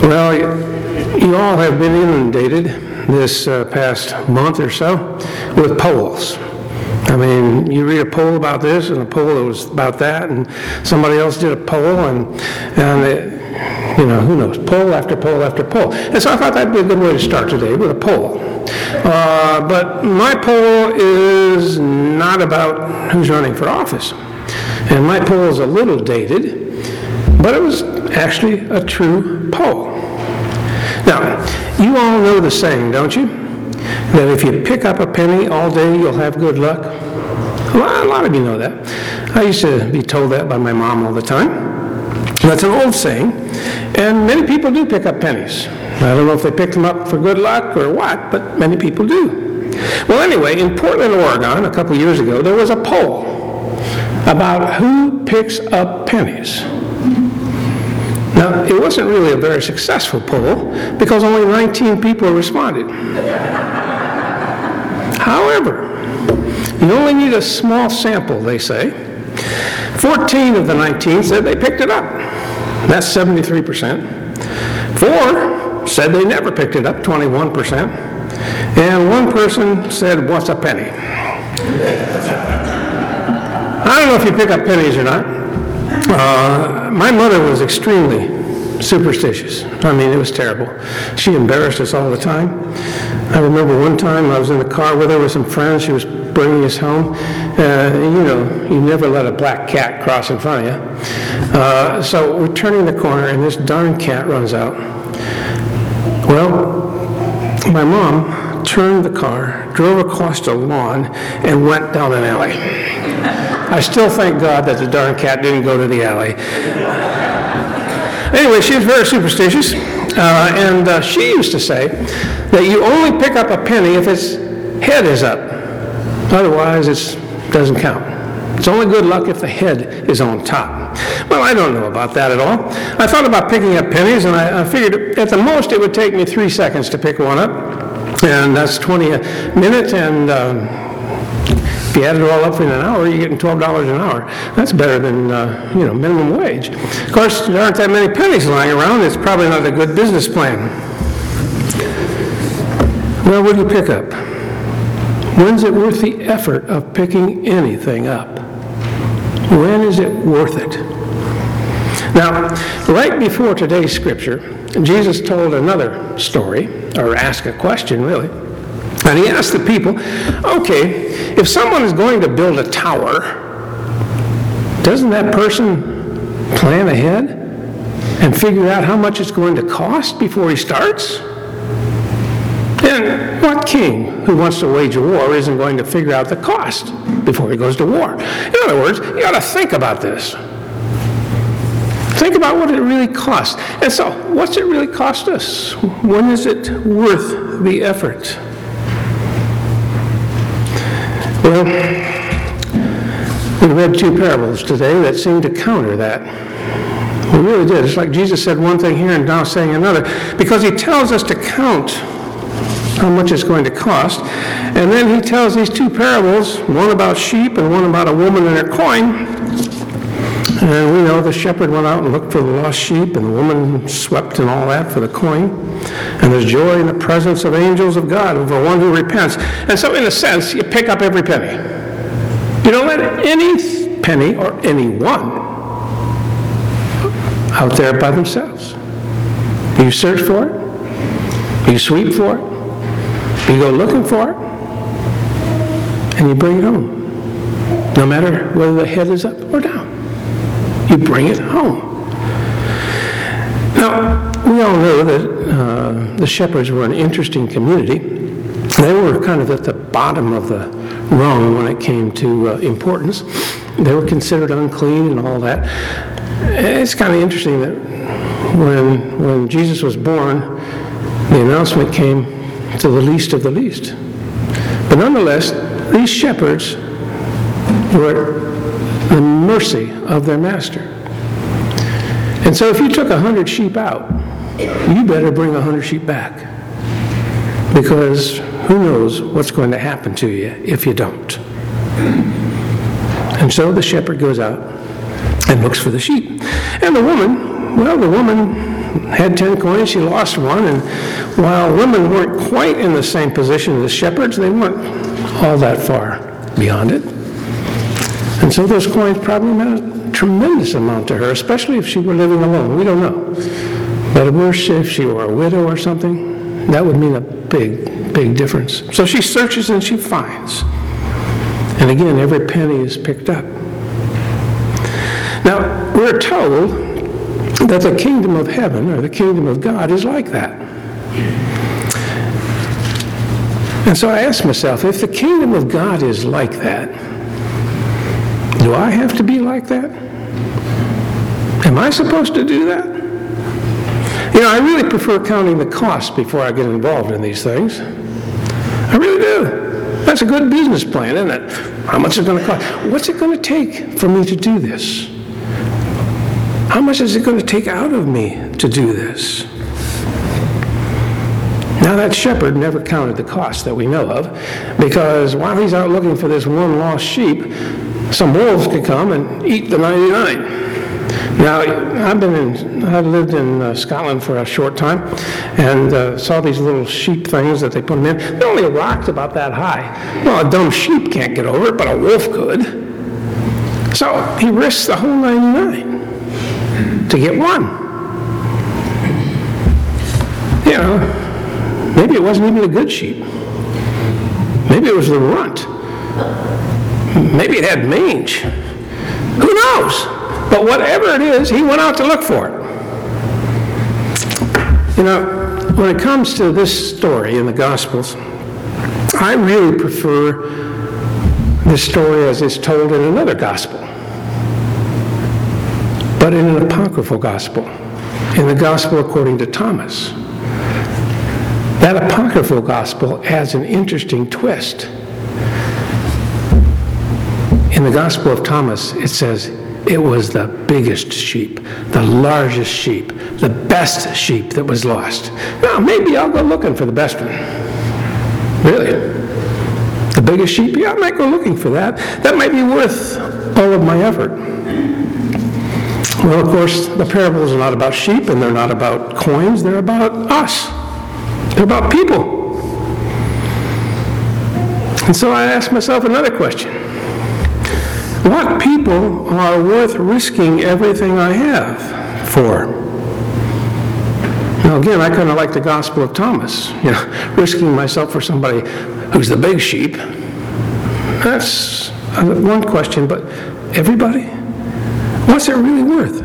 Well, you all have been inundated this past month or so with polls. I mean, you read a poll about this and a poll that was about that, and somebody else did a poll, and it, who knows, poll after poll after poll. And so I thought that'd be a good way to start today with a poll. But my poll is not about who's running for office. And my poll is a little dated, but it was actually a true poll. Now, you all know the saying, don't you? That if you pick up a penny all day, you'll have good luck. Well, a lot of you know that. I used to be told that by my mom all the time. That's an old saying, and many people do pick up pennies. I don't know if they picked them up for good luck or what, but many people do. Well, anyway, in Portland, Oregon, a couple years ago, there was a poll about who picks up pennies. Now, it wasn't really a very successful poll because only 19 people responded. However, you only need a small sample, they say. 14 of the 19 said they picked it up. That's 73%. 4 said they never picked it up, 21%. And 1 person said, "What's a penny?" I don't know if you pick up pennies or not. My mother was extremely superstitious. I mean, it was terrible. She embarrassed us all the time. I remember one time I was in the car with her with some friends. She was bringing us home. You never let a black cat cross in front of you. So we're turning the corner, and this darn cat runs out. Well, my mom turned the car, drove across the lawn, and went down an alley. I still thank God that the darn cat didn't go to the alley. Anyway, she was very superstitious, and she used to say that you only pick up a penny if its head is up. Otherwise, it doesn't count. It's only good luck if the head is on top. Well, I don't know about that at all. I thought about picking up pennies, and I figured at the most it would take me 3 seconds to pick one up, and that's 20 a minute, and if you add it all up in an hour, you're getting $12 an hour. That's better than, minimum wage. Of course, there aren't that many pennies lying around. It's probably not a good business plan. Well, what do you pick up? When's it worth the effort of picking anything up? When is it worth it? Now, right before today's scripture, Jesus told another story, or asked a question, really. And he asked the people, okay, if someone is going to build a tower, doesn't that person plan ahead and figure out how much it's going to cost before he starts? And what king who wants to wage a war isn't going to figure out the cost before he goes to war? In other words, you got to think about this. Think about what it really costs. And so, what's it really cost us? When is it worth the effort? Well, we read 2 parables today that seem to counter that. We really did. It's like Jesus said one thing here and now saying another, because he tells us to count how much it's going to cost, and then he tells these 2 parables, one about sheep and one about a woman and her coin. And we know the shepherd went out and looked for the lost sheep, and the woman swept and all that for the coin. And there's joy in the presence of angels of God over one who repents. And so in a sense, you pick up every penny. You don't let any penny or anyone out there by themselves. You search for it. You sweep for it. You go looking for it. And you bring it home. No matter whether the head is up or down. You bring it home. Now, we all know that the shepherds were an interesting community. They were kind of at the bottom of the rung when it came to importance. They were considered unclean and all that. It's kind of interesting that when Jesus was born, the announcement came to the least of the least. But nonetheless, these shepherds were at the mercy of their master. And so if you took 100 sheep out, you better bring 100 sheep back. Because who knows what's going to happen to you if you don't. And so the shepherd goes out and looks for the sheep. And the woman had 10 coins, she lost one, and while women weren't quite in the same position as shepherds, they weren't all that far beyond it. And so those coins probably meant a tremendous amount to her, especially if she were living alone. We don't know. But worse, if she were a widow or something, that would mean a big, big difference. So she searches and she finds. And again, every penny is picked up. Now, we're told that the kingdom of heaven, or the kingdom of God, is like that. And so I asked myself, if the kingdom of God is like that, do I have to be like that? Am I supposed to do that? You know, I really prefer counting the cost before I get involved in these things. I really do. That's a good business plan, isn't it? How much is it going to cost? What's it going to take for me to do this? How much is it going to take out of me to do this? Now, that shepherd never counted the cost that we know of, because while he's out looking for this one lost sheep, some wolves could come and eat the 99. Now, I lived in Scotland for a short time, and saw these little sheep things that they put them in. They're only rocked about that high. Well, a dumb sheep can't get over it, but a wolf could. So he risks the whole 99 to get one. You know, maybe it wasn't even a good sheep. Maybe it was the runt. Maybe it had mange. Who knows? But whatever it is, he went out to look for it. You know, when it comes to this story in the Gospels, I really prefer this story as it's told in another Gospel. But in an apocryphal Gospel, in the Gospel according to Thomas. That apocryphal Gospel adds an interesting twist. In the Gospel of Thomas, it says, it was the biggest sheep, the largest sheep, the best sheep that was lost. Now, maybe I'll go looking for the best one. Really? The biggest sheep? Yeah, I might go looking for that. That might be worth all of my effort. Well, of course, the parables are not about sheep, and they're not about coins. They're about us. They're about people. And so I asked myself another question. What people are worth risking everything I have for? Now again, I kind of like the Gospel of Thomas, you know, risking myself for somebody who's the big sheep. That's one question, but everybody? What's it really worth?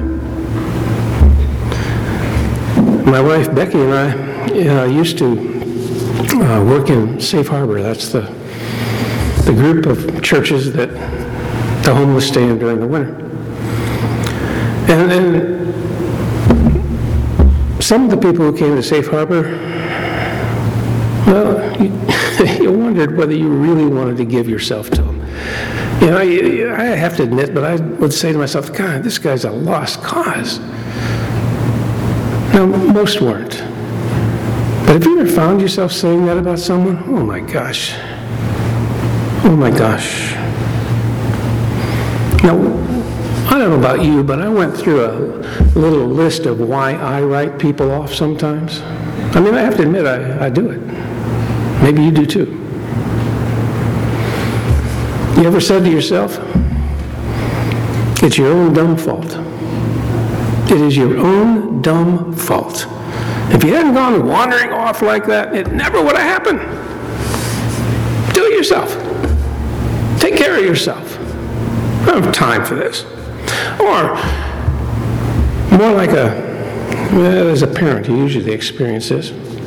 My wife Becky and I used to work in Safe Harbor. That's the group of churches that the homeless stay in during the winter. And then some of the people who came to Safe Harbor, well, you wondered whether you really wanted to give yourself to them. You know, I have to admit, but I would say to myself, God, this guy's a lost cause. Now, most weren't. But have you ever found yourself saying that about someone? Oh my gosh. Oh my gosh. Now, I don't know about you, but I went through a little list of why I write people off sometimes. I mean, I have to admit, I do it. Maybe you do too. You ever said to yourself, it's your own dumb fault. It is your own dumb fault. If you hadn't gone wandering off like that, it never would have happened. Do it yourself. Take care of yourself. I don't have time for this. Or more like as a parent, you usually experience this.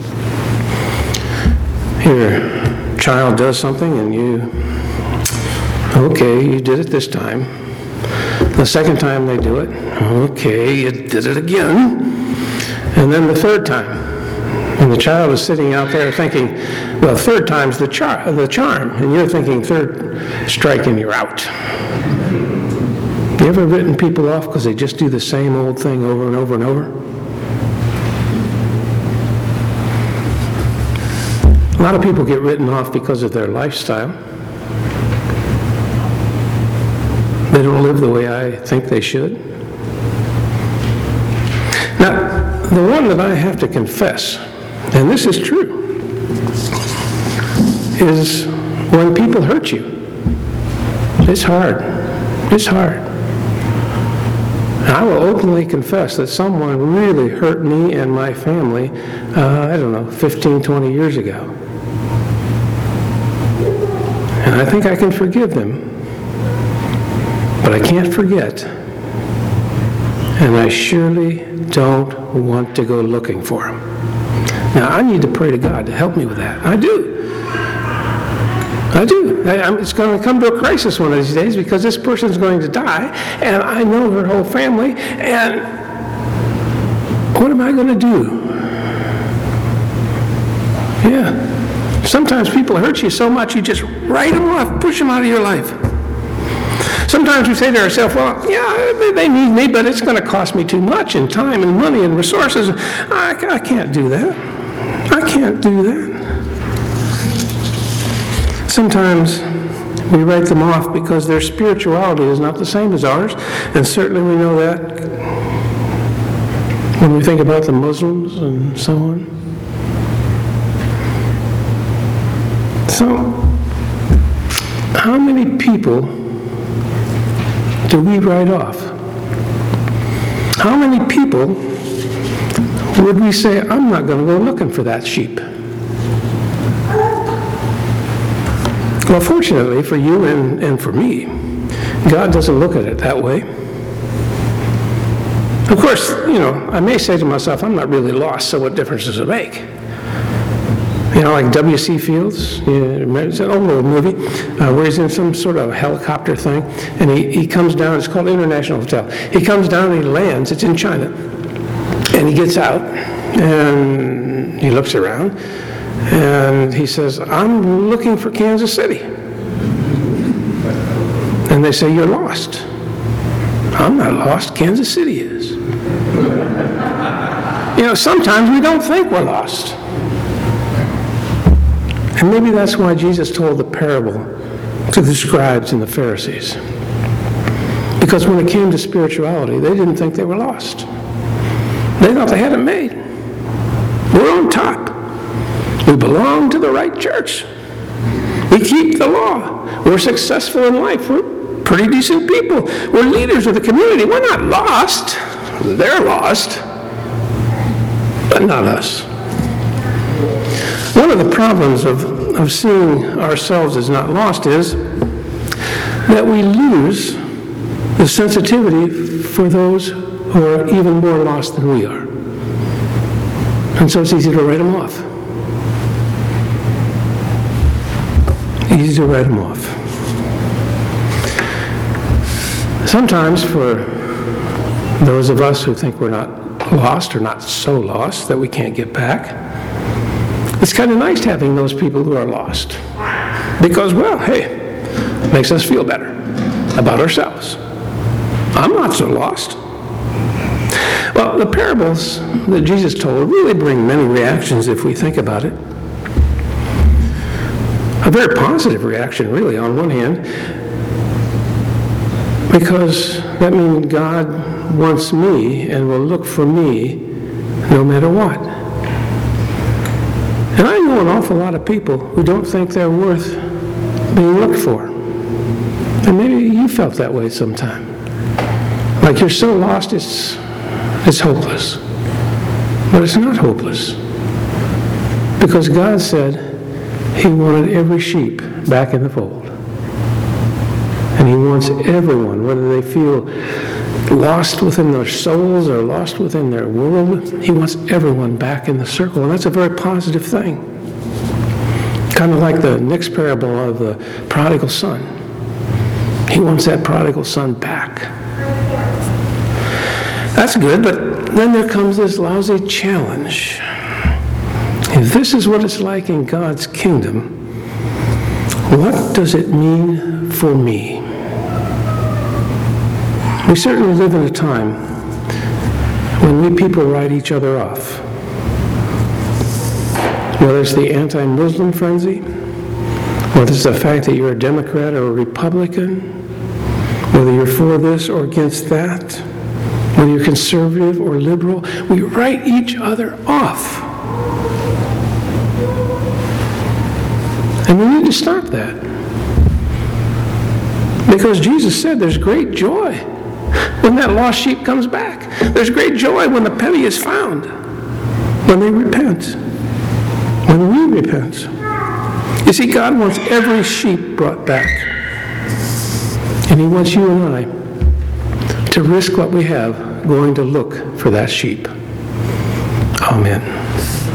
Your child does something and you did it this time. The second time they do it, okay, you did it again. And then the third time. And the child is sitting out there thinking, well, third time's the charm. And you're thinking, third strike and you're out. You ever written people off because they just do the same old thing over and over and over? A lot of people get written off because of their lifestyle. They don't live the way I think they should. Now, the one that I have to confess, and this is true, is when people hurt you. It's hard. It's hard. I will openly confess that someone really hurt me and my family, 15, 20 years ago. And I think I can forgive them, but I can't forget. And I surely don't want to go looking for them. Now, I need to pray to God to help me with that. I do. It's going to come to a crisis one of these days because this person's going to die, and I know her whole family, and what am I going to do? Yeah. Sometimes people hurt you so much you just write them off, push them out of your life. Sometimes we say to ourselves, well, yeah, they need me, but it's going to cost me too much in time and money and resources. I can't do that. I can't do that. Sometimes we write them off because their spirituality is not the same as ours, and certainly we know that when we think about the Muslims and so on. So, how many people do we write off? How many people would we say, I'm not going to go looking for that sheep? Well, fortunately for you and for me, God doesn't look at it that way. Of course, I may say to myself, I'm not really lost, so what difference does it make? Like W.C. Fields, it's an old movie where he's in some sort of helicopter thing, and he comes down, it's called International Hotel. He comes down and he lands, it's in China, and he gets out, and he looks around, and he says, I'm looking for Kansas City. And they say, you're lost. I'm not lost, Kansas City is. Sometimes we don't think we're lost. And maybe that's why Jesus told the parable to the scribes and the Pharisees. Because when it came to spirituality, they didn't think they were lost. They thought they had it made. We're on top. We belong to the right church. We keep the law. We're successful in life. We're pretty decent people. We're leaders of the community. We're not lost. They're lost, but not us. One of the problems of seeing ourselves as not lost is that we lose the sensitivity for those who are even more lost than we are. And so it's easy to write them off. Easy to write them off. Sometimes for those of us who think we're not lost or not so lost that we can't get back, it's kind of nice having those people who are lost. Because, well, hey, it makes us feel better about ourselves. I'm not so lost. Well, the parables that Jesus told really bring many reactions if we think about it. A very positive reaction, really, on one hand, because that means God wants me and will look for me no matter what. And I know an awful lot of people who don't think they're worth being looked for. And maybe you felt that way sometime. Like you're so lost, it's hopeless. But it's not hopeless. Because God said He wanted every sheep back in the fold. And He wants everyone, whether they feel lost within their souls or lost within their world, He wants everyone back in the circle. And that's a very positive thing. Kind of like the next parable of the prodigal son. He wants that prodigal son back. That's good, but then there comes this lousy challenge. If this is what it's like in God's kingdom, what does it mean for me? We certainly live in a time when we people write each other off. Whether it's the anti-Muslim frenzy, whether it's the fact that you're a Democrat or a Republican, whether you're for this or against that, whether you're conservative or liberal, we write each other off. And we need to stop that. Because Jesus said there's great joy when that lost sheep comes back. There's great joy when the penny is found, when they repent, when we repent. You see, God wants every sheep brought back. And He wants you and I to risk what we have going to look for that sheep. Amen.